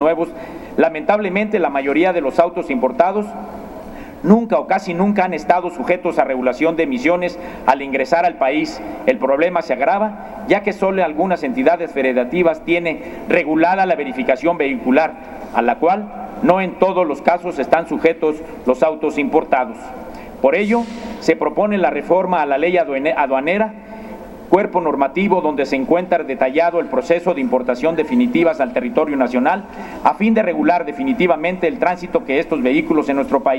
nuevos. Lamentablemente, la mayoría de los autos importados nunca o casi nunca han estado sujetos a regulación de emisiones al ingresar al país. El problema se agrava, ya que solo algunas entidades federativas tienen regulada la verificación vehicular, a la cual no en todos los casos están sujetos los autos importados. Por ello, se propone la reforma a la ley aduanera, cuerpo normativo donde se encuentra detallado el proceso de importación definitivas al territorio nacional, a fin de regular definitivamente el tránsito de estos vehículos en nuestro país.